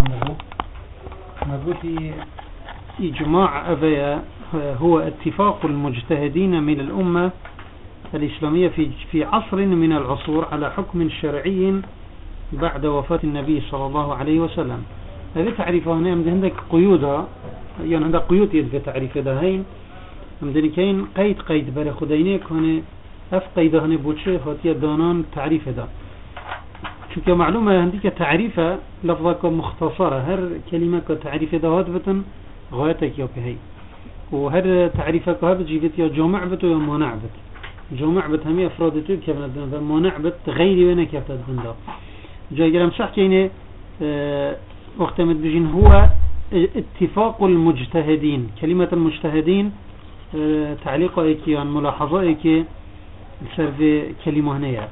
في إجماع أبايا هو اتفاق المجتهدين من الأمة الإسلامية في عصر من العصور على حكم شرعي بعد وفاة النبي صلى الله عليه وسلم. هذا تعريفه هنا عندك قيودها، يعني عندك قيود يدفع تعريف هين عندك كاين قيد بلا خدينيك هنا اف قيد هنا بوتشي هاتي دانان تعريف هذا شوف معلومة عندك تعريفة لفظك مختصرة، هر كلمة كتعريف هذا هاتبتن غايتك يا بهي، وهر تعريفك هذا جيبت يا جامع بت ويا مانع بت. جامع بت همي أفرادته كيف ندن، مانع بت غيري وين كيف تدن ده. جاي كلام صح كينه وقت ما تبجين هو اتفاق المجتهدين. كلمة المجتهدين تعليقه ايكي عن ملاحظة ايكي السر كلمة هنا.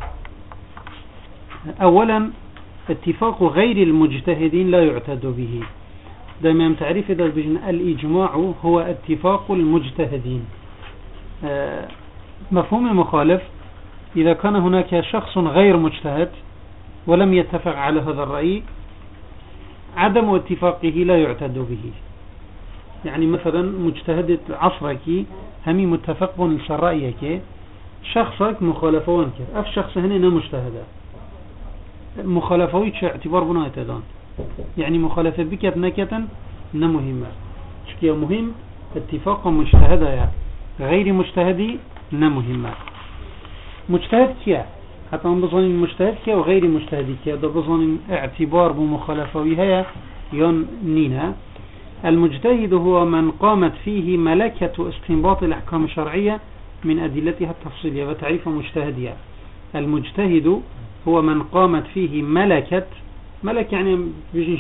اولا اتفاق غير المجتهدين لا يعتد به. دائما تعريف إذا بجن الإجماع هو اتفاق المجتهدين. مفهوم المخالف إذا كان هناك شخص غير مجتهد ولم يتفق على هذا الرأي عدم اتفاقه لا يعتد به. يعني مثلا مجتهد عصرك همي متفق رأيك، شخصك مخالفة وانكر اف شخص هنا مجتهد مخالفة اعتبار بناء تدان، يعني مخالفة بكت نكتا نمهمة شكيا مهم اتفاق مجتهد يعني غير مجتهدي نمهمة. مجتهد كيا حتى نبظن مجتهد كيا وغير مجتهد كيا ده بظن اعتبار بمخالفة وهي يون نينا. المجتهد هو من قامت فيه ملكة استنباط الأحكام الشرعية من أدلتها التفصيلية. وتعريف مجتهدية المجتهد هو من قامت فيه ملك يعني بيجي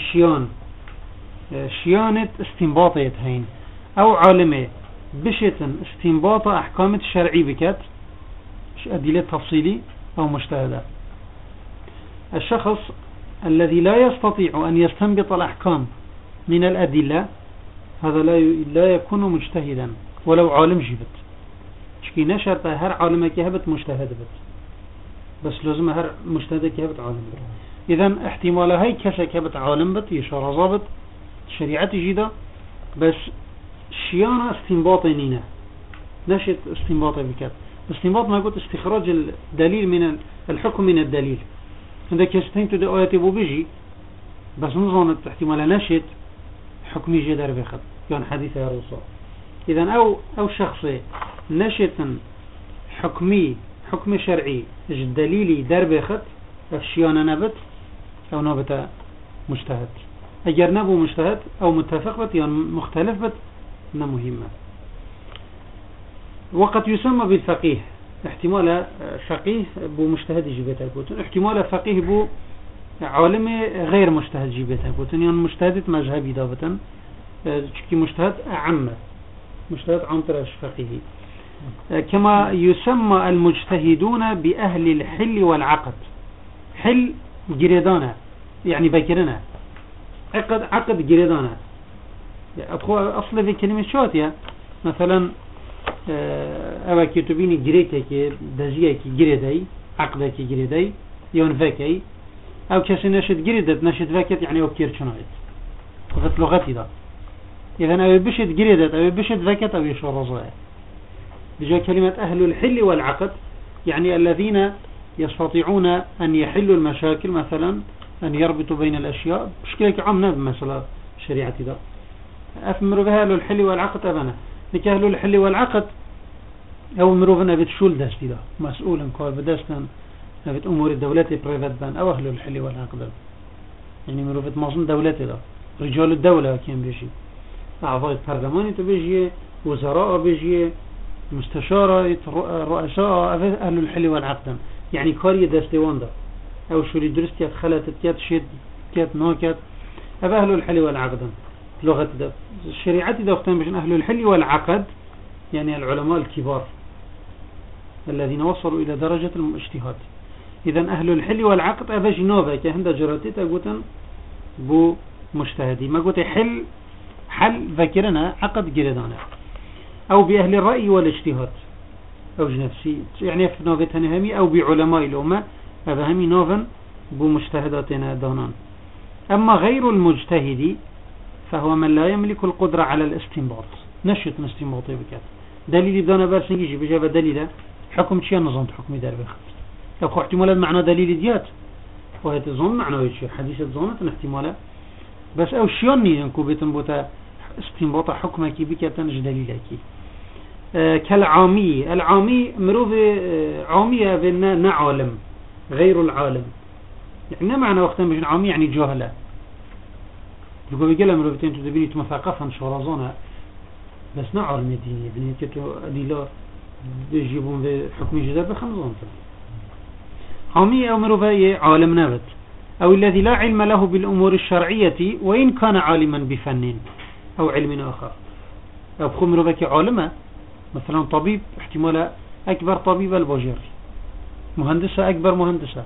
شيانة استنباطية هين أو عالمة بشتن استنباط أحكام الشرعي بكت أدلة تفصيلي أو مجتهدة. الشخص الذي لا يستطيع أن يستنبط الأحكام من الأدلة هذا لا يكون مجتهدا ولو عالم جبت شكي نشرت هر عالم كهبت مجتهد بت، بس لازم هر مجتهد كهبت عالم بت. إذن احتمال هاي كسا كهبت عالم بت يشار ضابط شريعة جيدة بس شيانة استنباط نينا نشت استنباط بكت. استنباط ما قلت استخراج الدليل من الحكم من الدليل. عندك يستين تدى آيات بو بيجي بس نظنت احتمال نشت حكمي جدار بخط كان حديث يا رسول. إذن أو شخص نشت حكم شرعي دليلي دار بخط افشيانا نبت أو نبت مجتهد. أجر نبو مجتهد أو متفق بت يعني مختلف بت مهمة. وقد يسمى بالفقيه احتمال فقيه بو مجتهد جيبتها بوتن، احتمال فقيه بو عالم غير مجتهد جيبتها بوتن يعني مجتهد مذهبي دابتن كي مجتهد عامة مجتهد عام ترش فقيه. كما يسمى المجتهدون بأهل الحل والعقد. حل جريدانا يعني بكرنا، عقد جريدانا أصل في كلمة شواتيا مثلا أو كتبيني جريكي دزيكي جريداي عقدكي جريداي يون فاكي أو كسي نشد جريدت نشد فاكت يعني أوكير شنايت فقط لغتي ده. إذن أو بشد جريدت أو بشد فاكت أو يشور رضايا. بجاء كلمة أهل الحل والعقد يعني الذين يستطيعون أن يحلوا المشاكل، مثلا أن يربطوا بين الأشياء مشكلة عامة بمثلا شريعتي ده أفمروا بها أهل الحل والعقد. أبنا لك أهل الحل والعقد أو مروفنا بتشول دستي ده مسؤول انكار بدستان بت أمور الدولة بريفات بان أو أهل الحل والعقد يعني مروفت مصن دولتي ده رجال الدولة كان بيجي أعضاء البرلمان بيجي وزراء بيجي مستشارة رؤساء أهل الحل والعقد يعني كاري دستيوان ده أو شو درستيات خلاتت شد كات نوكات أهل الحل والعقد لغة ده. الشريعة ده اختان بشن أهل الحل والعقد يعني العلماء الكبار الذين وصلوا إلى درجة الاجتهاد. إذن أهل الحل والعقد أباج نوبة كهند جراتي تقوتن بو مجتهدي ما قلت حل ذكرنا عقد جردانا أو بأهل الرأي والاجتهاد أو جنفسي يعني في نوبتنا همي أو بعلماء الأمة هذا همي نوفن بو مجتهداتنا دانان. أما غير المجتهد فهو من لا يملك القدرة على الاستنباط نشط استنباطي بكات دليل بدون بس يجي بجاب دليله حكم شيء نظام حكم دار بخمس أو احتمال معنى دليل ديات وهي تظن معنى شيء حديث ظنة احتماله بس أو شيء ينكو بتنبوت استنباط حكمك بكات نج دليلك كالعامي العامي مروف عامية بنا نعلم غير العالم يعني معنى وقتا مش عامي يعني جهلة يقول بيقول مروفتين تدبيني تمثقفا شورازونا بس نعلم الدينية بني كتو أدلة يجيبون بحكم جدار بخمسون عامي أو مروفية عالم نابت أو الذي لا علم له بالأمور الشرعية وإن كان عالما بفن أو علم آخر أو بخو مروفك عالمة مثلا طبيب احتمال أكبر طبيب البشر مهندسة أكبر مهندسة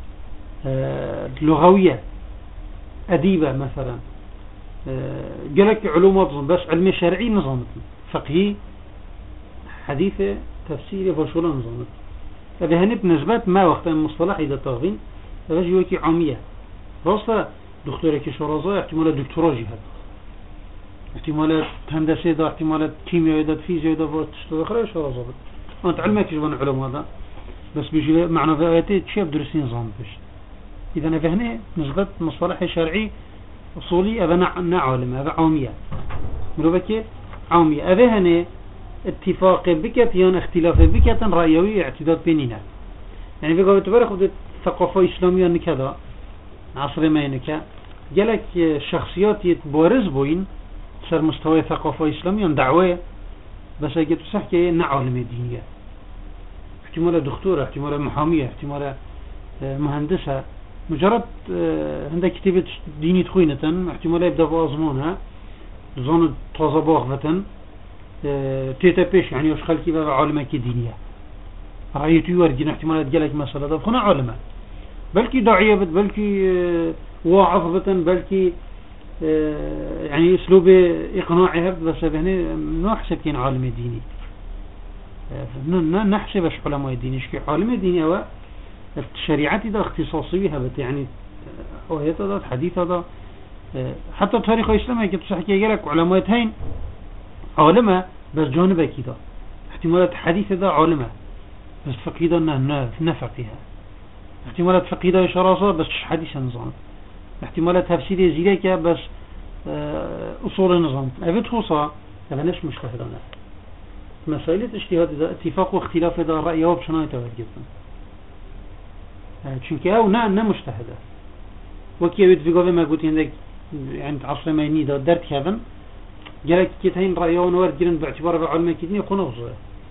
لغوية أديبة مثلا قالك علوم بس علم شرعي نظامت فقهي حديثة تفسيري فشولا نظامت فبهنب نسبات ما وقت المصطلح إذا تغذين فبجي وكي عامية راستا دكتورة كشرازة احتمال دكتوراه جهد احتمالات هندسة دا احتمالات كيمياء دا فيزياء دا تشتغل شرازة أنت علمك يجبان علوم هذا بس بيجي معنى في آياتي تشيب درسين نظام بش إذا نفهني نسبة مصطلح شرعي أصولي أبا نعلم أبا عامية مروبك عامية أبا هنا اتفاق بكت يان اختلاف بكت رأيوي اعتداد بيننا يعني في قوة تبارك خذ ثقافة إسلامية نكذا عصر ما ينكا جالك شخصيات بارز بوين صار مستوى ثقافة إسلامية دعوة بس أجد صحكي نعلم الدينية احتمال دكتورة احتمال محامية احتمال مهندسة مجرد عندك كتابة ديني تخوينة احتمال يبدأ بأزمونها زون تازة باغفة تيتا بيش يعني وش خلقي بقى عالمك دينية رأيتو يورجين احتمالات جالك مسألة دفخنا علماء بلكي داعية بلكي واعظ بلكي يعني اسلوب اقناعها بس هنا نحسب كين عالم ديني نحسب اش علماء ديني شكي عالم ديني هو الشريعة دا اختصاصية هبت يعني وهي دا الحديث دا حتى تاريخ الإسلام هيك تصحكي يقولك علماء هين علماء بس جانب كده احتمالات حديث دا علماء بس فقيه دا نفقها احتمالات فقيه دا شراسة بس حديث نظام احتمالات تفسير زيلك بس أصول النظام أبد خصوصا لفنش مجتهدنا مسائل اجتهاد دا اتفاق واختلاف دا رأيه وبشنا يتوجدون چونکه او نه مجتهده وكي يود في قوة ما قلت عندك يعني عصر ما ينيدا درت كذا جالك كتين رأيون ورد جرن باعتبار بعلماء كتير يكون أفضل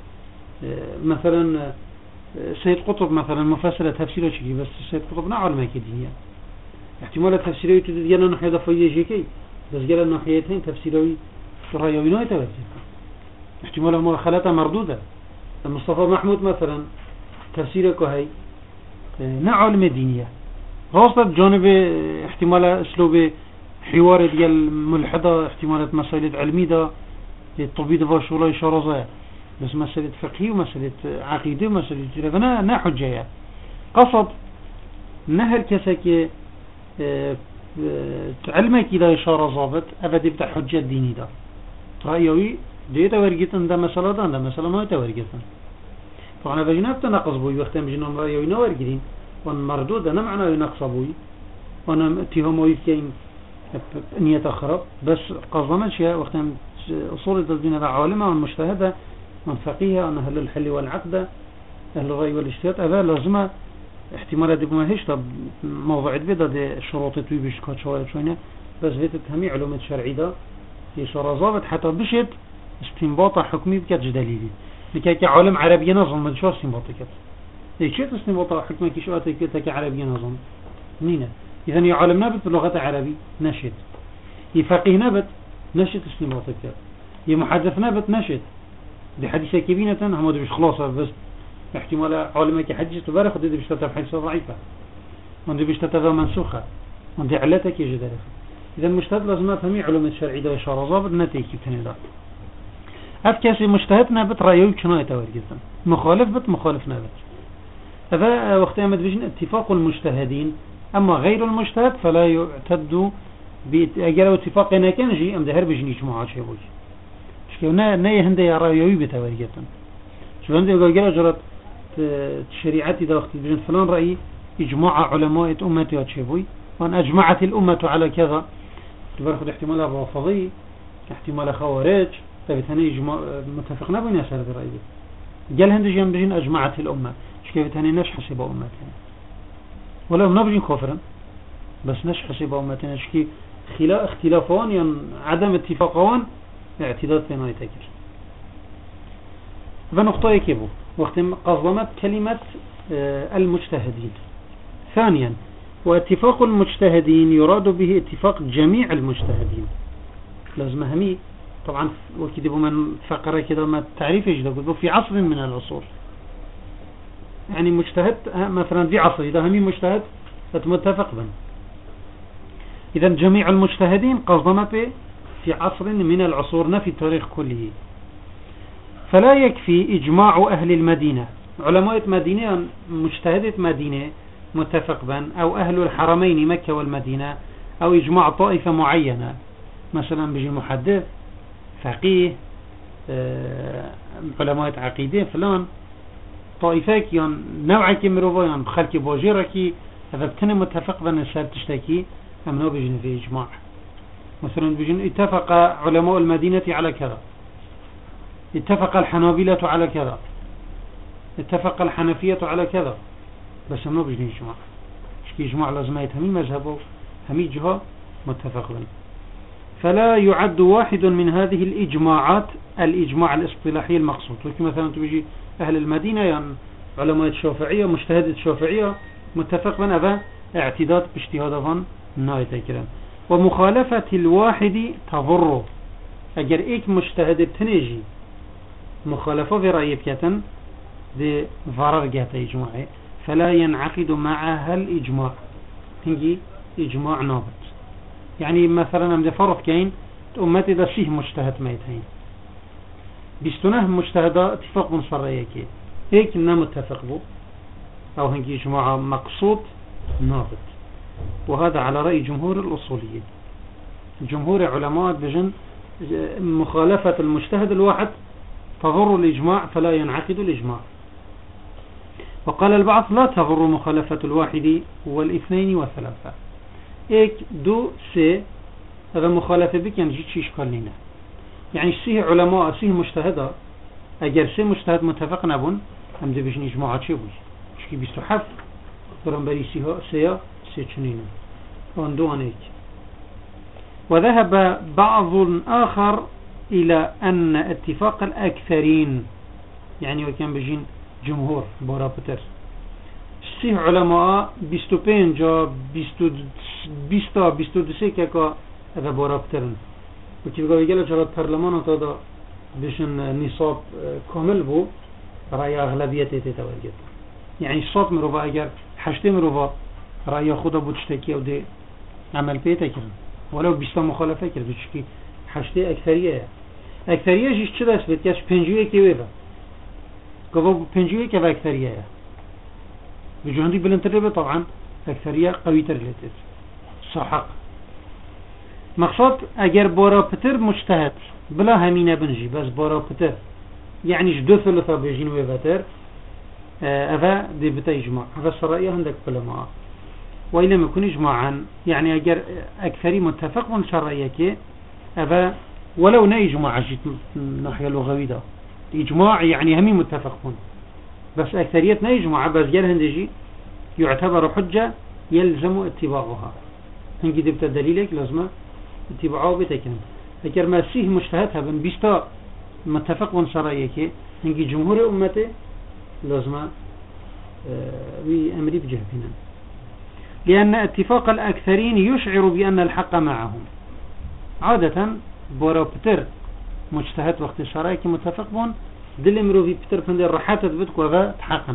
مثلا سيد قطب مثلا مفسرة تفسيره شيء بس سيد قطب نا علماء كتير احتمال تفسيره يتدد جانا نحيا دفاية شيء بس جانا نحيتين تفسيره رأيونه يتوجه احتمال مؤخلاتها مردودة مصطفى محمود مثلا تفسيره كهي نعلم دينية راسة جانب احتمال اسلوب حوار ديال ملحدة احتمالات مسائل علمية دا الطبيب وشولا شرازة بس مسألة فقهية ومسألة عقيدة ومسألة جرفنا نا حجية قصد نهر كساك علمك إذا إشارة ضابط أبدا يبدأ حجة ديني دا رأيوي دي تورجتن دا مسألة دا مسألة ما تورجتن فأنا بجناب تنقص بوي وقتها بجنام رأيوي نورجدين وان مردود أنا معناه ينقص بوي وانا اتهاموي كين نية أخرى بس قصدنا شيء وقتها أصول الدين هذا عالمة والمجتهدة من فقيهة أن أهل الحل والعقد أهل الرأي والاجتهاد هذا لازم احتمالات يكون هيش طب موضوع بيدا دي شروط تويبش كات شوية شوية بس بيت تهمي علوم الشرعي ده يشار ضابط حتى بشد استنباط حكمي بكاتش دليلي بكاك عالم عربي نظم ما شو استنباط كات ايش استنباط حكمي كشوات كات عربي نظم نينا إذا يعلم نبت بلغة عربي نشد يفقه نبت نشد استنباط كات يمحدث نبت نشد دي حديثة كبينة هم دي مش خلاصة بس احتمال عالمك حديث تبارك ودي بيش تتبع حديثة ضعيفة ودي بيش تتبع منسوخة ودي علتك يجي ذلك إذا المجتهد لازم نفهمي علوم الشرعي ده إشارة ضابط نتيجة بتني ده أفكاسي مجتهد نبت رأيوي كناية تورجزا مخالف بت مخالف نبت هذا وقت أمد بيجن اتفاق المجتهدين أما غير المجتهد فلا يعتد أجل اتفاق نكنجي أم دهر بجني إجماع شيء بوجه شكل نا هندي يرى يوي بتواريجا شو هندي أجل جرت شريعتي ده وقت بجن فلان رأي إجماع علماء أمتي وتشبوي وأن أجمعت الأمة على كذا تبرخد احتمال رافضي احتمال خوارج فبتهني إجماع متفقنا بين يسار الرأي جل هندي جنب بجن أجمعت الأمة شكل بتهني نش حسب أمتنا ولا منبجين كفرا بس نش حسب أمتنا شكل اختلافان يعني عدم اتفاقان اعتداد بينه يتكر فنقطة يكيبو وقت قصدمت كلمة المجتهدين. ثانيا واتفاق المجتهدين يراد به اتفاق جميع المجتهدين لازم همي طبعا وكذبوا من فقرة كده ما تعريف يجده في عصر من العصور يعني مجتهد مثلا في عصر إذا همي مجتهد فتمتفق بن إذا جميع المجتهدين قصدنا به في عصر من العصور نفي التاريخ كله فلا يكفي إجماع أهل المدينة علماء مدينة مجتهدة مدينة متفق بن أو أهل الحرمين مكة والمدينة أو إجماع طائفة معينة مثلا بيجي محدث فقيه علماء عقيدة فلان طائفة يان نوع كمروفا يان خلق باجيركي هذا بتنا متفق بن السبب تشتكي أم نو بيجي في إجماع مثلا بيجي اتفق علماء المدينة على كذا اتفق الحنابلة على كذا اتفق الحنفية على كذا بس ما بيجي إجماع شكي إجماع لازم يتهمي مذهبه همي جهة متفق بن فلا يعد واحد من هذه الإجماعات الإجماع الاصطلاحي المقصود وكي مثلا تبيجي أهل المدينة يعني علماء الشافعية مجتهدة الشافعية متفق بن أبا اعتداد باجتهادهم نايت الكلام ومخالفة الواحد تضر أجر إيك مجتهد بتنجي مخالفة في رأي بكتن دي ضرر جهة إجماعي فلا ينعقد معها الإجماع تنجي إجماع نابت يعني مثلا أمد فرض كين أمتي ده فيه مجتهد ميتين بيستناه مجتهدة اتفاق من صريكي هيك إننا متفق بو أو هنجي إجماع مقصود نابت وهذا على رأي جمهور الأصوليين جمهور علماء بجن مخالفة المجتهد الواحد تضر الإجماع فلا ينعقد الإجماع وقال البعض لا تضر مخالفة الواحد والاثنين والثلاثة ايك دو سي هذا مخالفة بك ينجي شيش قلنا يعني سيه علماء سيه مجتهدة اگر سي مجتهد متفق نبون هم دي بجن إجماعات شي بوش شكي بيستحف برنبري سيه سي چنين واندوان ايك وذهب بعض آخر إلى أن اتفاق الأكثرين يعني وكان بجين جمهور بورا بتر سيه علماء 25 جا 22 كاكا هذا بورا بترن وكيف قال يجب جرات برلمان هذا بجن نصاب كامل بو رأي أغلبية تتواجد يعني صوت مروفا اگر 8 مروفا رأي خدا بوتشتكي او دي عمل بيتا كرن ولو 20 مخالفة كرن بشكي 8 أكثرية جيش چه دست بید؟ کش 50 که ویبا گفت 50 که و أكثرية بجهندی بلندتر بید طبعا أكثرية قوی تر لیتید صحق مقصد اگر بارا پتر مجتهد بلا همینه بنجی بس بارا پتر يعني دو ثلثة بيجين ويبتر أفا دي بتا إجماع هذا السرائية عندك علماء وإلا ما يكون إجماعا يعني أجر أكثري متفق من شرعية أفا ولو نيجماع جيت ناحية اللغوية ده إجماع يعني همي متفقون بس أكثرية نيجماع بس جال هندجي يعتبر حجة يلزم اتباعها هنجي دبت دليلك لازم اتباعه بتكلم أجر ما سيه مجتهدها بن بيستا متفق من شرعية هنجي جمهور أمته لازم بأمر بجهبنا لأن اتفاق الأكثرين يشعر بأن الحق معهم عادة بورا بتر مجتهد وقت شرعية متفق بون دل مروفي بتر فندر رحاتة بدك وذا تحقا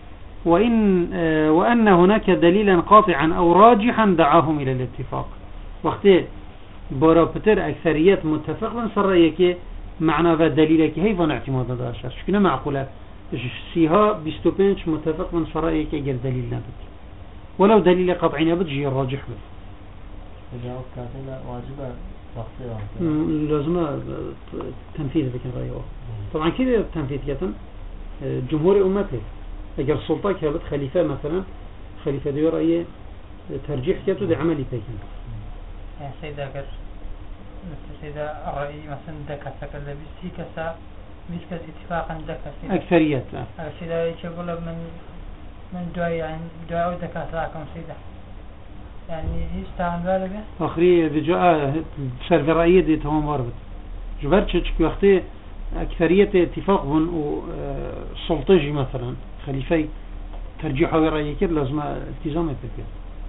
وأن هناك دليلا قاطعا أو راجحا دعاهم إلى الاتفاق وقت بورا بتر أكثريات متفق بون شرعية معنى ذا دليلك هيفان اعتماد داشت شكنا معقولة سيها 25 متفق من شرائك اگر دليل نبت ولو دليل قطعي نبت جي الراجح به إذا كاتلا واجبة تخصيصها لازم تنفيذ ذلك الرأي طبعا كده التنفيذ كتن جمهور أمته أجر السلطة كابت خليفة مثلا خليفة دي رأي ترجيح كاتو دي عملي بيكن يعني سيدا أجر مثل سيدا الرأي مثلا دكا سكلا بيسي كسا بيسكس اتفاقا دكا سيدا أكثريات سيدا يقول من دعاء يعني دعاء دكا ساكم سيدا يعني يستعمل بالك آخري بجاء سيرفر رأيي دي تمام واربط جبرتش كي وقتي أكثرية اتفاق بن وسلطجي مثلا خليفي ترجيح رأيي كده لازم التزام يبقى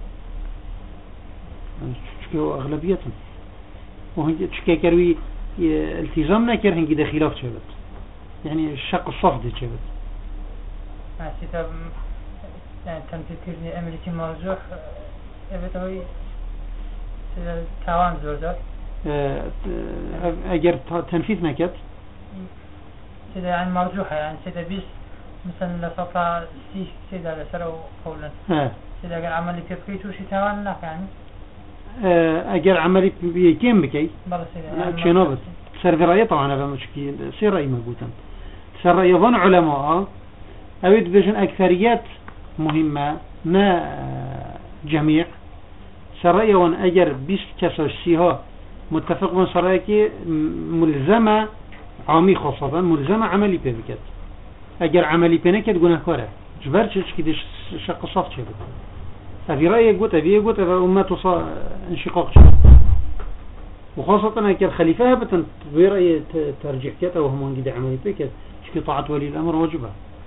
شكو أغلبية وهنجي شكي كروي التزامنا كره هنجي ده خلاف شبت يعني الشق الصف دي شبت سيدا يعني تنتظرني أمريكي مرجوح بتوي تاوان زوجة أجر تنفيذ نكت سيدا يعني مرجوحة يعني سيدا بيس مثلا لسطا سيش سيدا لسرو قولا سيدا أجر عملي بيبكيتو شي تاوان لك يعني أجر عملي بيكين بكي بلا سيدا شنوبت سيرفراية طبعا هذا مشكل سير رأي مقبوطا سير يظن علماء أود بجن أكثريات مهمة نا جميع سرية وان أجر بيست كسوشيها متفق من سرية ملزمة عامي خاصة ملزمة عملي بيبكت أجر عملي بينكت قناه كاره جبرتش كدش شق صفت شبه أبي رأيك قلت أبي قلت أبي أمته انشقاق شبه وخاصة أجر خليفة بتن برأي ترجيح كت أو هم قد عملي بيبكت شكي طاعة ولي الأمر واجبها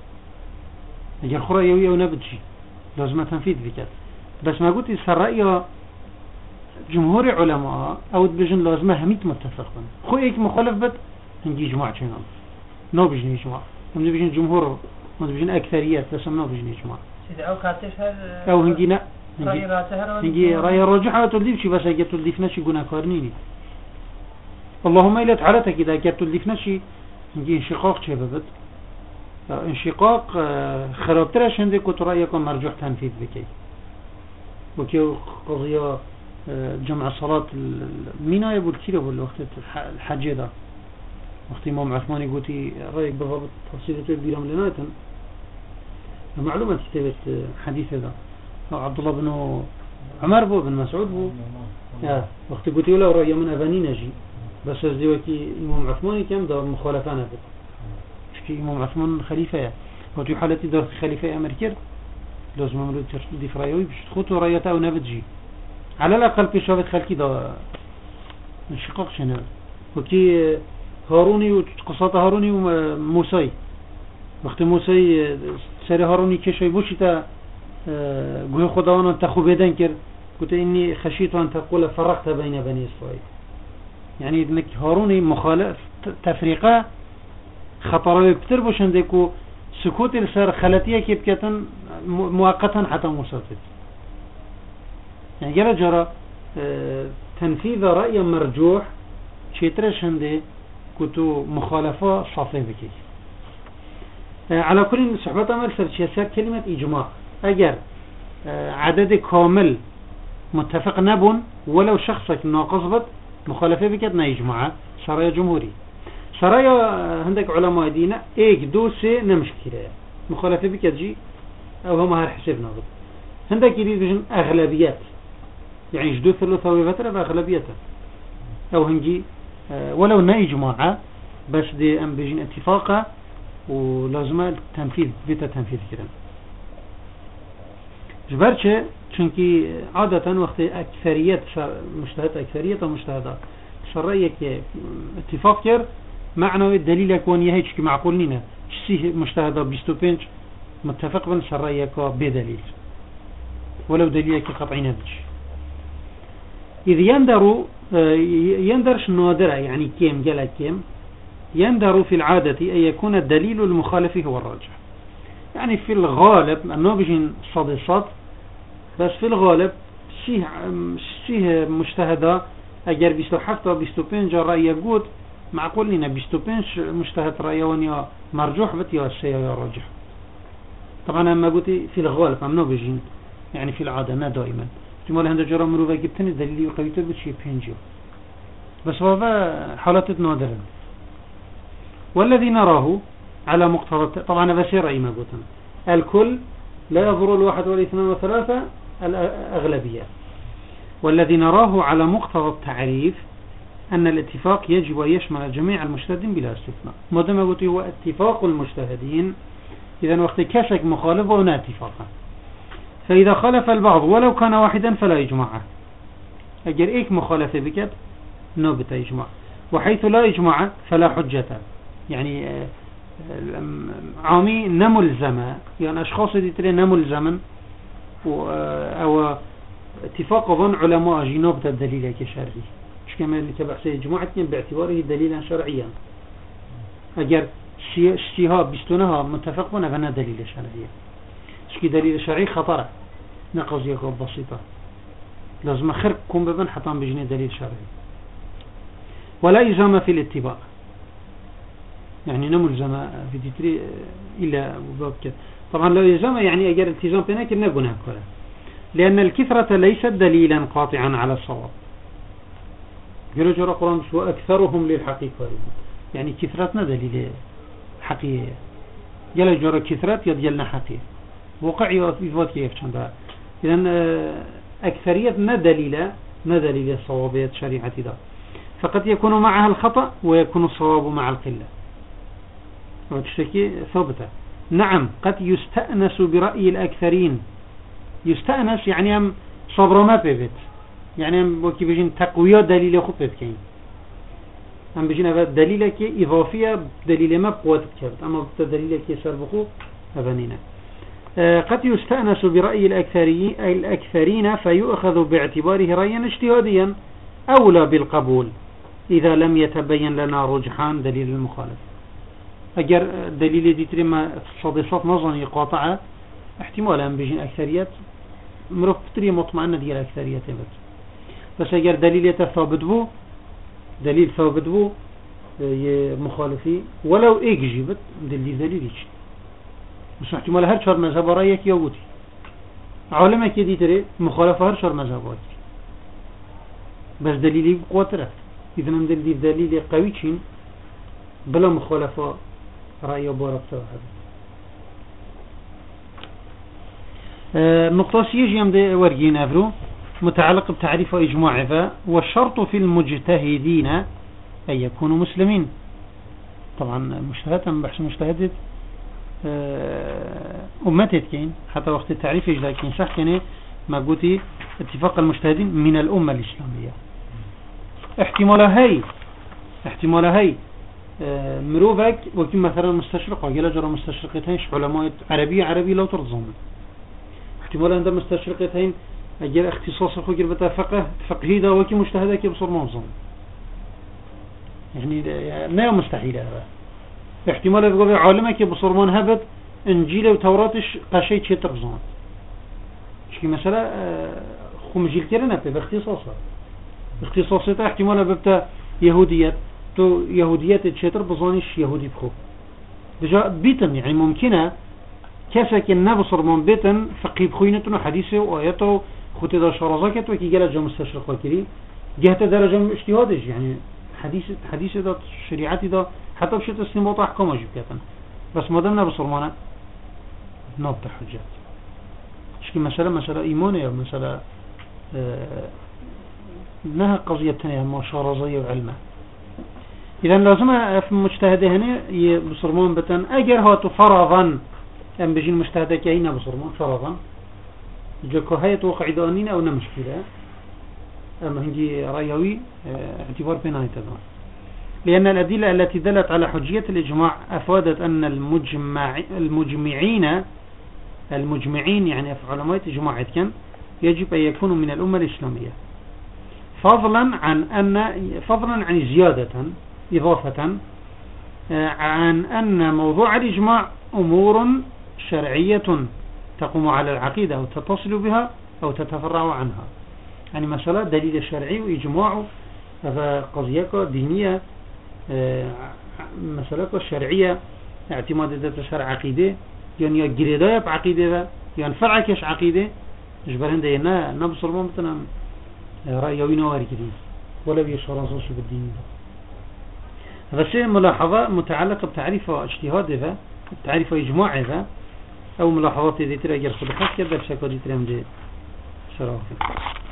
أجر خرى يوية ونبتشي لازم تنفيذ بكت بس ما قلت الرأي جمهور علماء أو بجن لازمه هميت متفق خو إيك مخالف بد هنجي جماعة شنو نو بجن جماعة هم بجن جمهور هم بجن أكثريات بس ما بجن جماعة أو كاتشهر أو هنجينا هنجي رأي راجحة تلديف شي بس أجت تلديف نشي قنا كارنيني اللهم إلا تعالتك إذا أجت تلديف نشي هنجي انشقاق شيء بد انشقاق خرابترش عندك وترأيكم مرجوح تنفيذ بكي وكي قضية جمع الصلاة مينا يقول كثير أقول وقت الحج ده وقت إمام عثمان يقولي رأيك بضبط تفصيلته بيرام لنايتن معلومة كتابة حديث هذا عبد الله بن عمر بو بن مسعود بو وقت قلت له رأي من أباني نجي بس أزدي وكي إمام عثمان كم دار مخالفان هذا شكي إمام عثمان خليفة وتي حالتي دار خليفة أمريكا لازم أمرو ترشد في رأيوي بش تخوتوا رأيته أو نبتجي على الأقل بشافت خلقي دا انشقاق شنو وكي هاروني وقصة هاروني وموسى وقت موسى سر هاروني كشوي بوشتا قوي خداوانا تخو بدن كر قلت إني خشيت أن تقول فرقت بين بني إسرائيل يعني إنك هاروني مخالف تفريقة خطر بكتر بوشندكو سكوت السر خلاتية كيبكتن مؤقتا حتى موسى يعني جرى جرى تنفيذ رأي مرجوح شيترش هندي كتو مخالفة صافي بكي على كل صحبة أمر سرشيسات كلمة إجماع أجر عدد كامل متفق نبون ولو شخصك ناقص بد مخالفة بكتنا إجماع سرايا جمهوري سرايا عندك علماء دينا ايك دو سي نمشكلة مخالفة بكتجي أو هم هالحسابنا بد عندك يريد بجن أغلبيات يعني جدو ثلثة وفترة بأغلبيتها أو هنجي ولو ناي جماعة بس دي أم بيجين اتفاقة ولازم التنفيذ بيتا تنفيذ كده جبرتش چونكي عادة وقت أكثرية مجتهدات أكثرية ومجتهدات شرعيك اتفاق كر معنى الدليل يكون يهيش كي معقول لنا شسيه مجتهدة بيستوبينج متفق بن شرعيك بدليل ولو دليلك قطعي نبج إذ يندرش نادرة يعني كيم جل كيم يندر في العادة أن يكون الدليل المخالف هو الراجح يعني في الغالب أنه بيجين صادصات بس في الغالب شيء مجتهدة أجر بيستو حفظة بيستو بينجا رأي يقول معقول لنا بيستو بينج مجتهد رأيوان يا مرجوح بت يا الشيء يا راجح طبعا أما قلت في الغالب أنه بيجين يعني في العادة لا دائما احتمال هند جرى مروفة جبتني دليل قويته بشي بينجو بس هذا حالات نادرة. والذي نراه على مقتضى طبعا بسير أي ما قلتنا الكل لا يضر الواحد والاثنان وثلاثة الأغلبية. والذي نراه على مقتضى التعريف أن الاتفاق يجب أن يشمل جميع المجتهدين بلا استثناء. ما دام قلت هو اتفاق المجتهدين إذا وقت كشك مخالف وهنا اتفاقا. فإذا خالف البعض ولو كان واحدا فلا يجمعه. أجر إيك مخالفة بكت نوبة إجماع. وحيث لا إجماع فلا حجة. يعني عامي نملزم يعني أشخاص يتري نملزما أو اتفاق ظن علماء جنوبة الدليل كشرعي مش كما اللي تبعث إجماع باعتباره دليلا شرعيا. أجر اجتهاد بستونها متفقون فنا دليل شرعي شكي دليل شرعي خطرة نقص يكون بسيطة لازم خرقكم ببن حتى بجني دليل شرعي. ولا إلزام في الاتباع يعني نملزم في تتري إلا بابك طبعا لا إلزام يعني أجر التزام بينك نقول هكذا لأن الكثرة ليست دليلا قاطعا على الصواب. جرى القرآن شو أكثرهم للحقيقة يعني كثرتنا دليل حقيقية جل جرى كثرات يدلنا حقيقة وقع يثبت كيف شنده. إذن أكثرية ندليل الصوابية شريعة ذا فقد يكون معها الخطأ ويكون الصواب مع القلة وتشتكي ثابتة. نعم قد يستأنس برأي الأكثرين يستأنس يعني هم صبر ما بيبت يعني هم وكي بيجين تقوية دليل خب بيبكين هم بيجين دليلك إضافية دليل ما بقوة بكبت أما دليلك سربخو أبنينا. قد يستأنس برأي الأكثرين فيؤخذ باعتباره رأيا اجتهاديا أولى بالقبول إذا لم يتبين لنا رجحان دليل المخالف. أجر دليل دي ترمى صديصات نظن يقاطعه احتمالا بيجين أكثريات مروف بطريقة مطمئنة دي الأكثريات بس أجر دليل ثابت بو دليل ثابت بو مخالفي ولو إيك جيبت دليلش بس احتمال هر شهر مذهب رأيك يوتي عالمك دي تري مخالفة هر شهر مذهبات بس دليلي بقوة رفت إذا من دليل قوي شين بلا مخالفة رأي بارك واحد. النقطة سيجي يمد ورقين أفرو متعلق بتعريف إجماع والشرط في المجتهدين أن يكونوا مسلمين. طبعا مجتهد بحث مجتهد أمتت كين حتى وقت التعريف إجلاء كين صح كين ما قلتي اتفاق المجتهدين من الأمة الإسلامية. احتمال هاي مروفك وكي مثلا مستشرق وقال جرى مستشرقتين علماء عربي لو ترزون احتمال عند مستشرقتين أجل اختصاص خجر بتا فقهي دا وكي مجتهدك يبصر منظم يعني ما مستحيل هذا. احتمال يقول عالمك يبصر منهبت انجيل وتوراتش قشي تشي ترزون شكي مثلا خمجيل كرنا باختصاصه احتمال ببتا يهوديات تو يهوديات تشتر بظانش يهودي بخو دجا بيتن يعني ممكنة كسك النبصر من بيتن فقيه بخوينتنا حديثه وآياته خوتي دا شرازاكت وكي جالت جا مستشرق وكري جهت درجة اجتهادش يعني حديث دا شريعتي دا حتى بشيت استنباط أحكام أجيب كتن بس مادام نبصر مانا نابت حجات شكي مسألة إيمانية مسألة نها قضية تانية ما شرازية وعلمة. إذا لازم في المجتهد هنا بصرمان بتن أجر هاتو فرضا أم بيجين مجتهد كهينا بصرمان فرضا جاكو هاي توقع دانين أو نمشكلة أما هنجي رأيوي اعتبار بيناي تبع لأن الأدلة التي دلت على حجية الإجماع أفادت أن المجمعين يعني علماء إجماع كان يجب أن يكونوا من الأمة الإسلامية فضلا عن زيادة إضافة عن أن موضوع الإجماع أمور شرعية تقوم على العقيدة أو تتصل بها أو تتفرع عنها يعني مسألة دليل الشرعي وإجماع قضية دينية مسألة الشرعية اعتماد ذات الشرع عقيدة يعني جريدة بعقيدة يعني فرعكش عقيدة جبر هندي نبصر مثلا رأيوي نواري كذي ولا بيشرصوش بالدين. هذا شيء ملاحظة متعلقة بتعريف اجتهاد تعريف إجماع أو ملاحظات ذي ترى جرس الحق يبدأ بشكل ذي ترى مجد شرافي.